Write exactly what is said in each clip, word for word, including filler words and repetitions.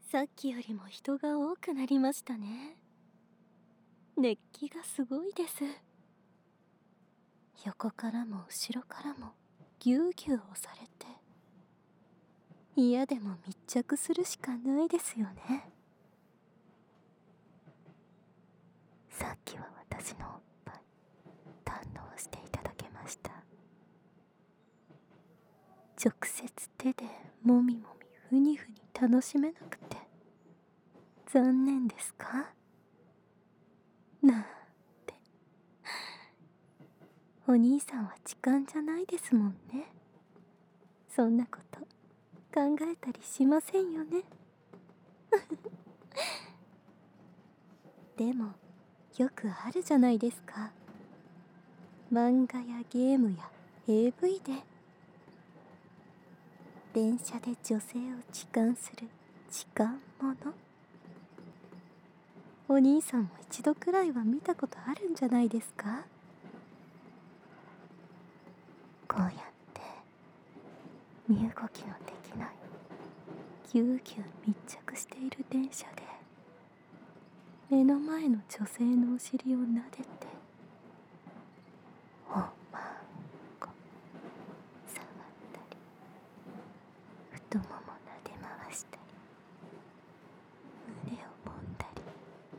さっきよりも人が多くなりましたね。熱気がすごいです。横からも後ろからもぎゅうぎゅう押されて、嫌でも密着するしかないですよね。さっきは私のおっぱい堪能していただけました。直接手でもみもみふにふに楽しめなくて残念ですかなんて。お兄さんは痴漢じゃないですもんね。そんなこと考えたりしませんよね。でもよくあるじゃないですか。漫画やゲームや エーブイ で電車で女性を痴漢する痴漢者。お兄さんも一度くらいは見たことあるんじゃないですか。こうやって身動きのできないぎゅうぎゅう密着している電車で目の前の女性のお尻を撫でておまんこ触ったり太もも撫で回したり胸を揉んだり、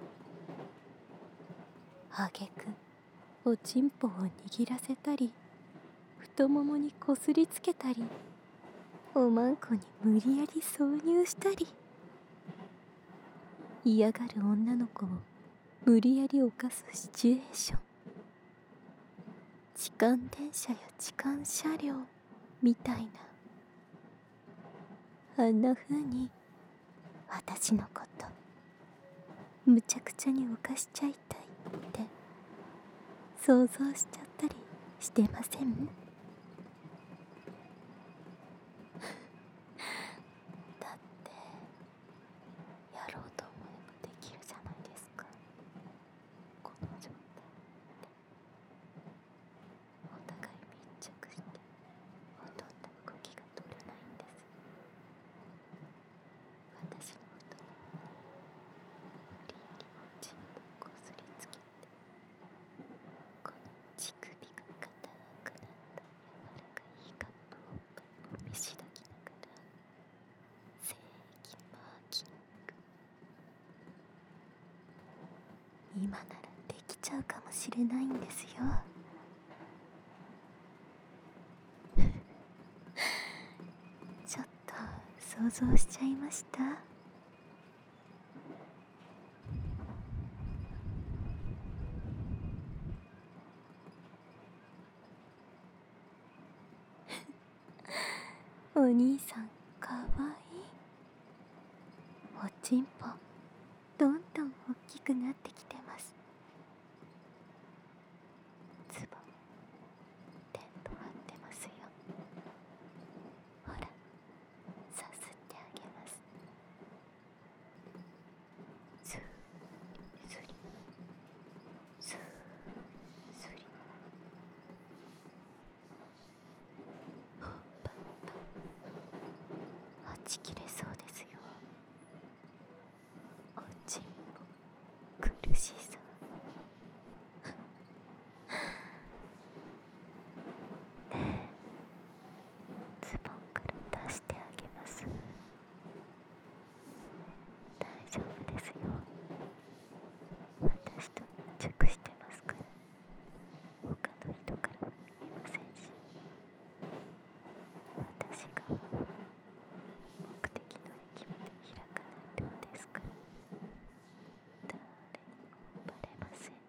あげくおちんぽを握らせたり太ももにこすりつけたりおまんこに無理やり挿入したり、嫌がる女の子を無理やり犯すシチュエーション。痴漢電車や痴漢車両みたいな、あんな風に私のことむちゃくちゃに犯しちゃいたいって想像しちゃったりしてません？だってやろうと思えばできるじゃないですか。この状態でお互い密着してほとんど動きが取れないんです。私の太ももに無理やりおちんぽこすりつけて、この乳首が硬くなった柔らかいガップを見しだきながら正規マーキング。今ならできちゃうかもしれないんですよ。ちょっと想像しちゃいました。お兄さんかわいい。おちんぽどんどん大きくなってきてます。ズボンテント張ってますよ。ほらさすってあげます。スースリスースリほっぱっぱはち切れそうですよ。おちんぽ苦しそう。ねえズボンから出してあげます。大丈夫ですよ。私と密着してますから他の人からは見えませんし、私が目的の駅まで開かないとですから誰にもバレません。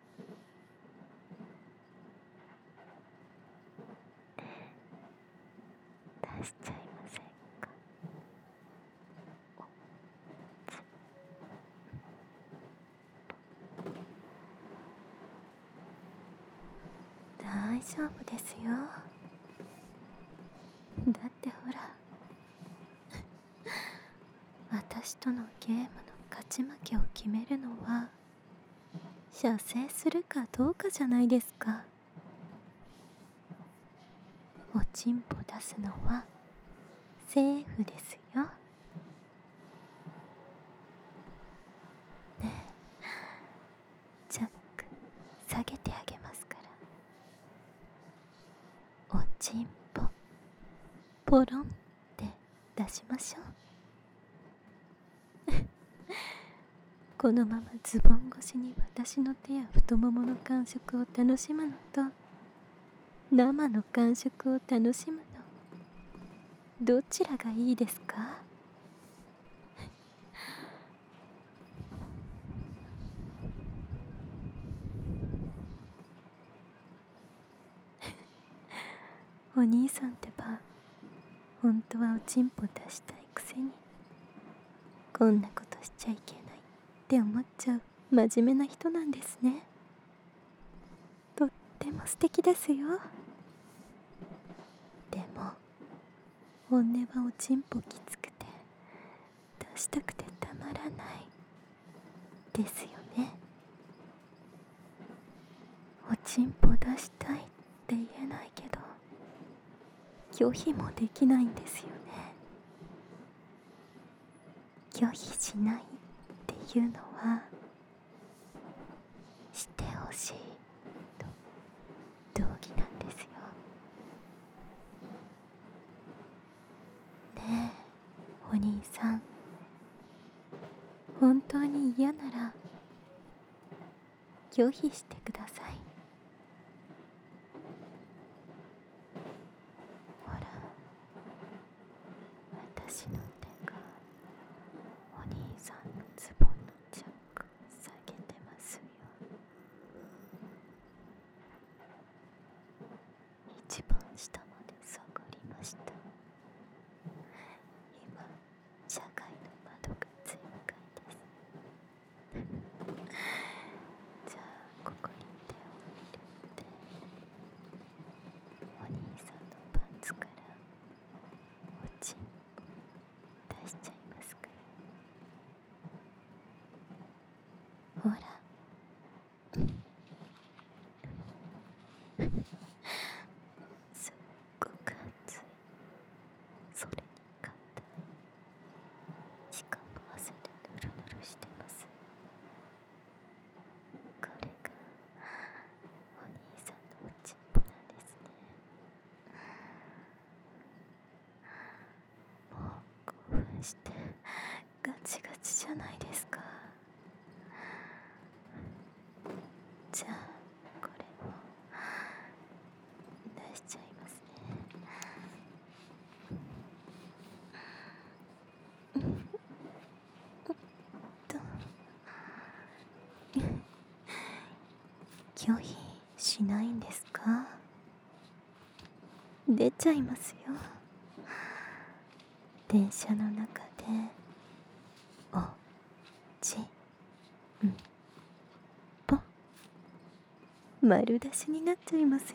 出しちゃいませんか？おつ大丈夫ですよ。だってほら私とのゲームの勝ち負けを決めるのは射精するかどうかじゃないですか。おちんぽ出すのはセーフですよ。 ちんぽポロンって出しましょう。このままズボン越しに私の手や太ももの感触を楽しむのと、生の感触を楽しむの、どちらがいいですか？お兄さんってば、本当はおちんぽ出したいくせに、こんなことしちゃいけないって思っちゃう真面目な人なんですね。とっても素敵ですよ。でも本音はおちんぽきつくて出したくてたまらないですよね。おちんぽ出したいって言えないけど、拒否もできないんですよね。拒否しないっていうのは、してほしいと同義なんですよ。ねえお兄さん、本当に嫌なら拒否してください。ほら、私の手がお兄さんのズボンのチャックを下げてますよ。一番下まで下がりました。今社会の窓が全開です。じゃあここに手を入れて、お兄さんのパンツからおちんぽ出しちゃいますから。ほらすっごく熱い、それに硬い、しかも汗でぬるぬるしてます。これがお兄さんのおちんぽなんですね。もう興奮してガチガチじゃないですか。じゃあこれも出しちゃいますね。と拒否しないんですか？出ちゃいますよ。電車の中でおちんぽ丸出しになっちゃいますよ。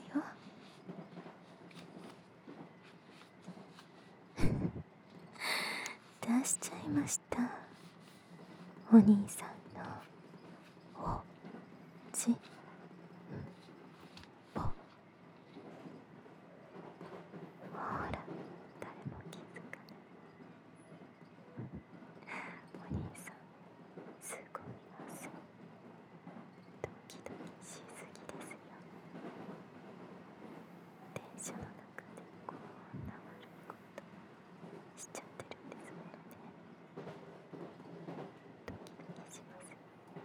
出しちゃいました、お兄さんのおちんぽ。ほら、誰も気づかない。お兄さんすごい汗、ドキドキしすぎですよ。電車の中でこんな悪いことしちゃってるんですものね。ドキドキしますよね。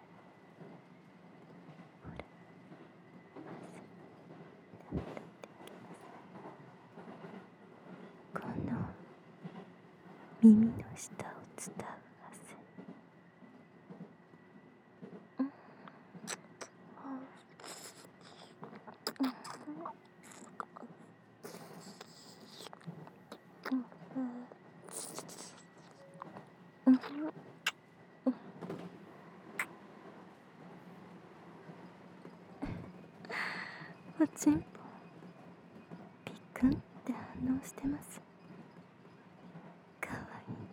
ほら、まず涙っていきます。この耳の下を伝う汗、うんうんおちんぽピクンって反応してます。かわいい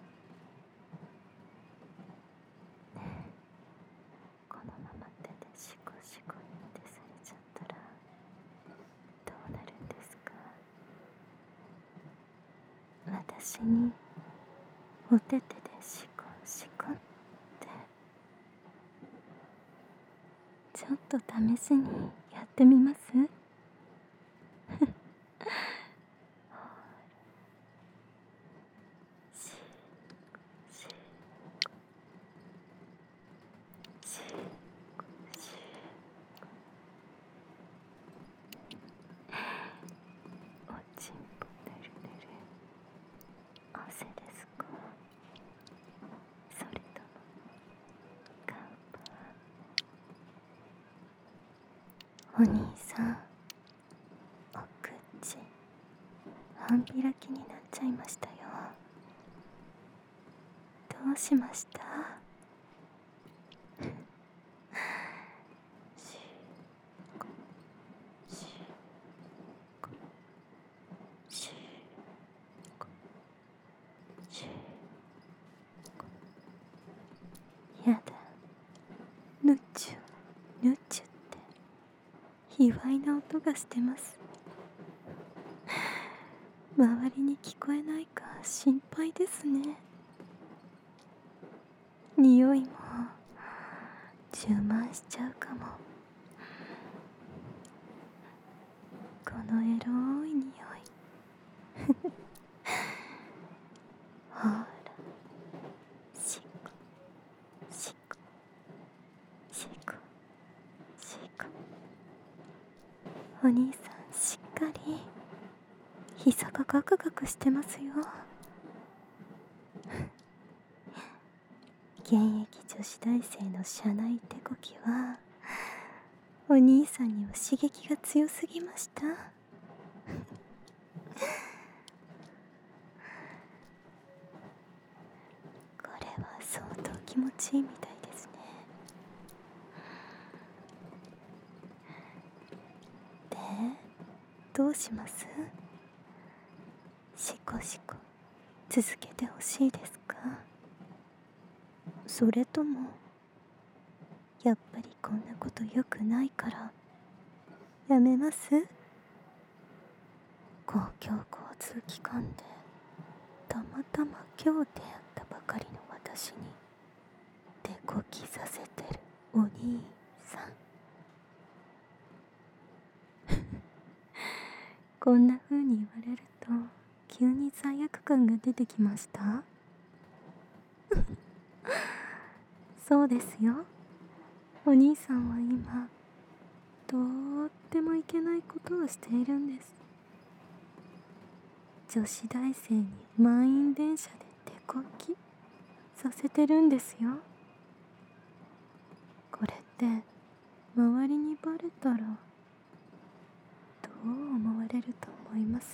ね。えこのまま手でシコシコってされちゃったらどうなるんですか？私にお手手でシコシコってちょっと試しにやってみます？ お兄さん、お口半開きになっちゃいましたよ。どうしました？しこしこしこしこ。やだ、ぬっちゅぬっちゅって卑猥な音がしてます。周りに聞こえないか心配ですね。匂いも充満しちゃうかも。このエロい匂いほら、しこしこしこしこ。お兄さん、しっかり膝がガクガクしてますよ。現役女子大生の社内手こきはお兄さんには刺激が強すぎました。これは相当気持ちいいみたいですね。で、どうします？シコシコ続けてほしいですか？それともやっぱりこんなこと良くないからやめます？公共交通機関でたまたま今日出会ったばかりの私に手こきさせてるお兄さん。こんな風に言われると急に罪悪感が出てきました。そうですよ、お兄さんは今とってもいけないことをしているんです。女子大生に満員電車で手こきさせてるんですよ。これって周りにバレたらどう思われると思います？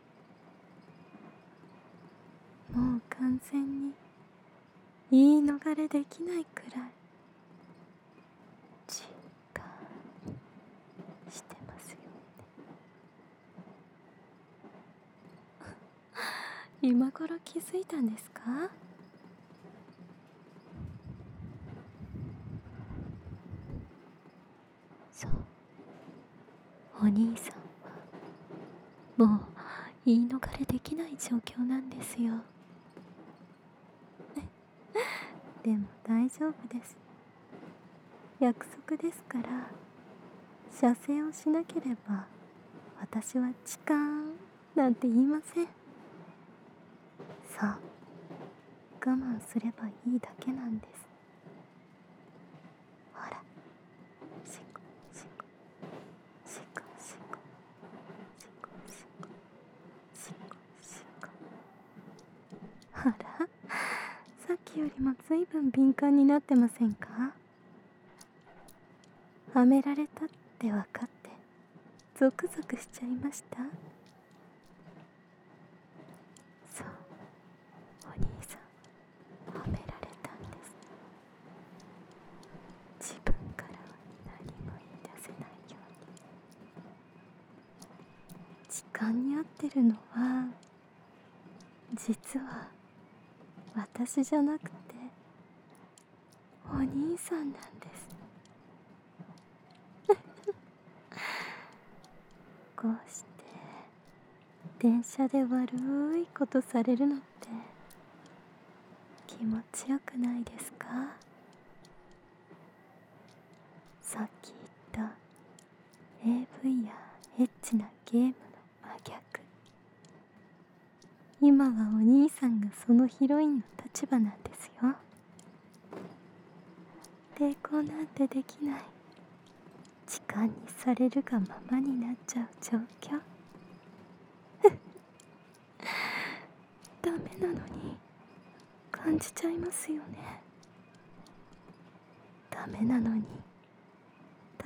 もう完全に言い逃れできないくらい時間してますよね。今頃気づいたんですか？そう、お兄さんはもう言い逃れできない状況なんですよ。でも大丈夫です。約束ですから、射精をしなければ私は痴漢なんて言いません。そう、我慢すればいいだけなんです。ほら、しこしこしこしこしこしこしこしこ。ほら、さっきよりもずいぶん敏感になってませんか？はめられたって分かってゾクゾクしちゃいました。そう、お兄さんはめられたんです。自分からは何も言い出せないように。痴漢に遭ってるのは実は私じゃなくてお兄さんなんです。こうして電車で悪いことされるのって気持ちよくないですか？さっき言った エーブイ やエッチなゲームの真逆。今はお兄さんがそのヒロインの立場なんですよ。抵抗なんてできない、痴漢にされるがままになっちゃう状況。ダメなのに感じちゃいますよね。ダメなのに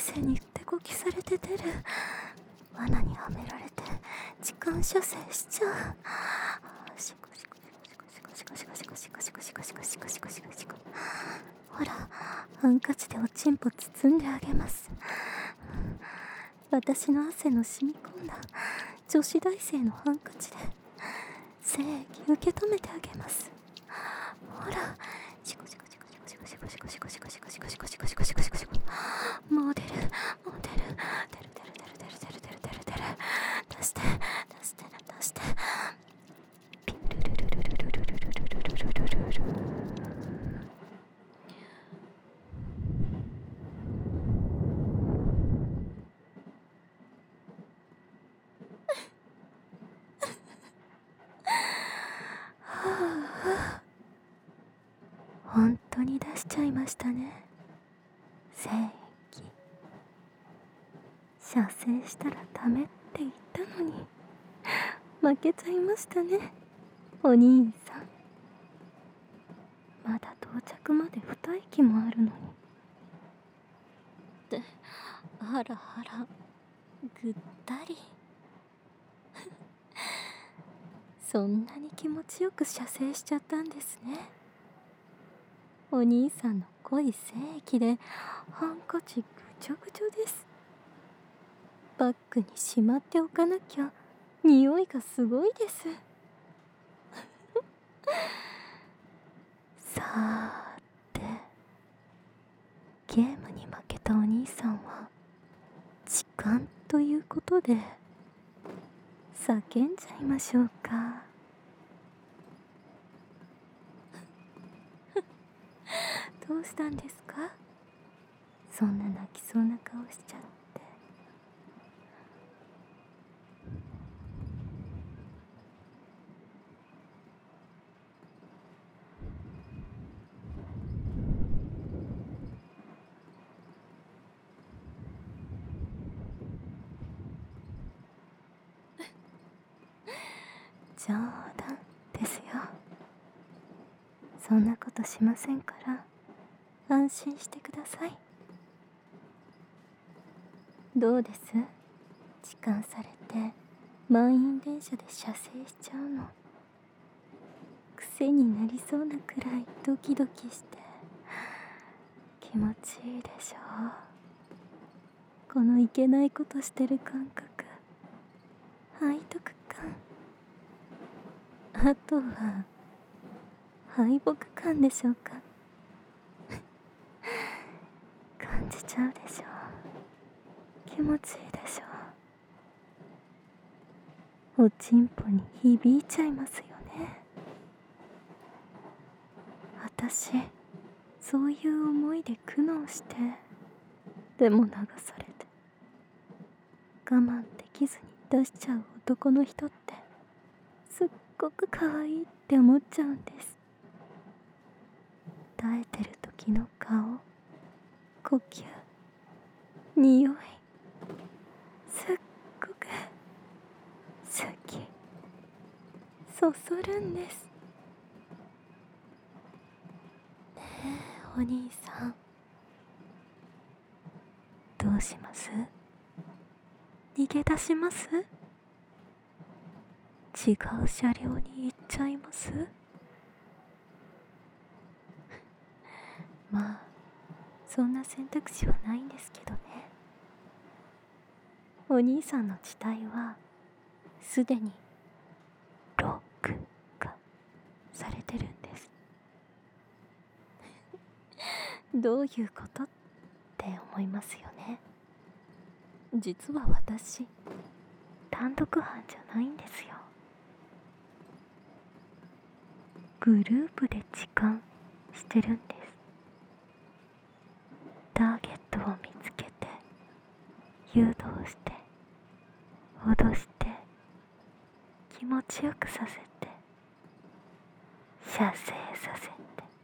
生に手こきされて出る。罠にはめられて時間射精しちゃう。シコシコシコシコシコシコシコシコシコシコシコシコシコシコシコ。ほら、ハンカチでおちんぽ包んであげます。私の汗の染み込んだ女子大生のハンカチで精液受け止めてあげます。ほら、シコシコシコシコシコシコシコシコシコシコシコシコシコシコシコシコ。もう出る、もう出る、出る出る出る出る出る出る出る出る。出して出して出して。ピルルルルルルルルルルルルルルル。本当に出しちゃいましたね。精液。射精したらダメって言ったのに負けちゃいましたね、お兄さん。まだ到着まで二息もあるのに。ってあらあら、ぐったりそんなに気持ちよく射精しちゃったんですね。お兄さんの濃い精液でハンカチぐちょぐちょです。バッグにしまっておかなきゃ匂いがすごいですさーて、ゲームに負けたお兄さんは時間ということで叫んじゃいましょうか。どうしたんですか？そんな泣きそうな顔しちゃって。冗談ですよ。そんなことしませんから安心してください。どうです？痴漢されて満員電車で射精しちゃうの。癖になりそうなくらいドキドキして気持ちいいでしょう。このいけないことしてる感覚、背徳感、あとは敗北感でしょうか感じちゃうでしょう。気持ちいいでしょう。おちんぽに響いちゃいますよね。私、そういう思いで苦悩してでも流されて我慢できずに出しちゃう男の人ってすっごく可愛いって思っちゃうんです。耐えてる時の顔、呼吸、匂い、すっごく好き、そそるんです。ねえ、お兄さん、どうします？逃げ出します？違う車両に行っちゃいます？まあ、そんな選択肢はないんですけどね。お兄さんの地帯はすでにロックがされてるんです。どういうことって思いますよね。実は私、単独犯じゃないんですよ。グループで痴漢してるんです。ターゲットを見つけて誘導して脅して気持ちよくさせて射精させて、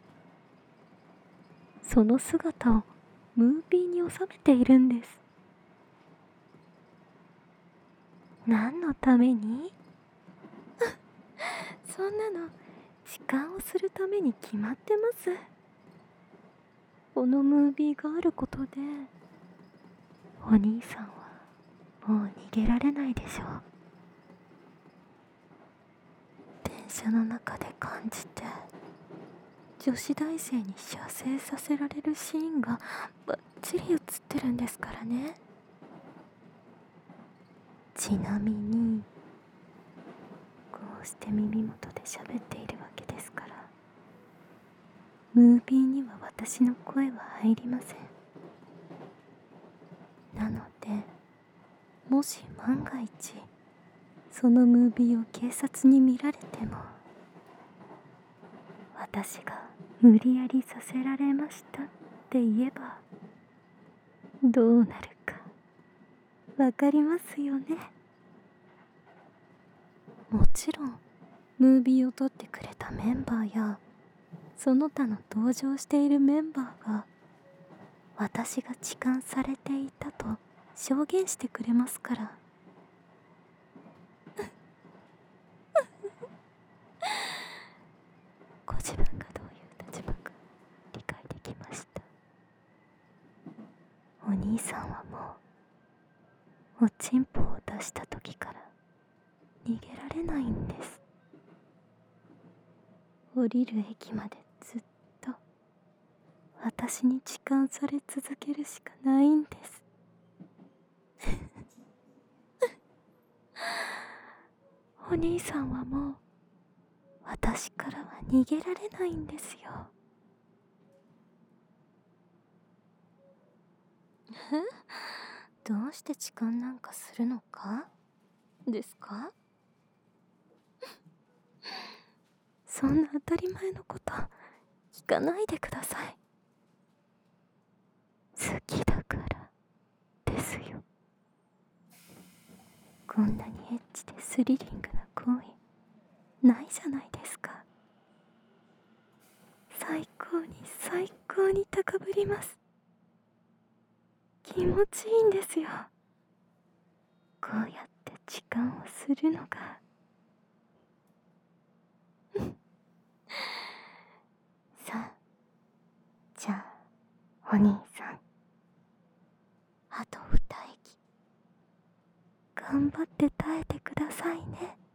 その姿をムービーに収めているんです。何のために？そんなの痴漢をするために決まってます。このムービーがあることでお兄さんはもう逃げられないでしょう。電車の中で感じて女子大生に射精させられるシーンがバッチリ映ってるんですからね。ちなみにこうして耳元で喋っているわけですから、ムービーには私の声は入りません。なのでもし万が一そのムービーを警察に見られても、私が無理やりさせられましたって言えばどうなるかわかりますよね。もちろんムービーを撮ってくれたメンバーやその他の登場しているメンバーが私が痴漢されていたと証言してくれますから。ご自分がどういう立場か理解できました。お兄さんはもうおちんぽを出した時から逃げられないんです。降りる駅までずっと私に痴漢され続けるしかないんです。お兄さんはもう私からは逃げられないんですよ。え？どうして痴漢なんかするのかですか？そんな当たり前のこと聞かないでください。好きだからですよ。こんなにエッチでスリリングな行為ないじゃないですか。最高に最高に高ぶります。気持ちいいんですよ。こうやって痴漢をするのがさあ、じゃあお兄さん、あと二息頑張って耐えてくださいね。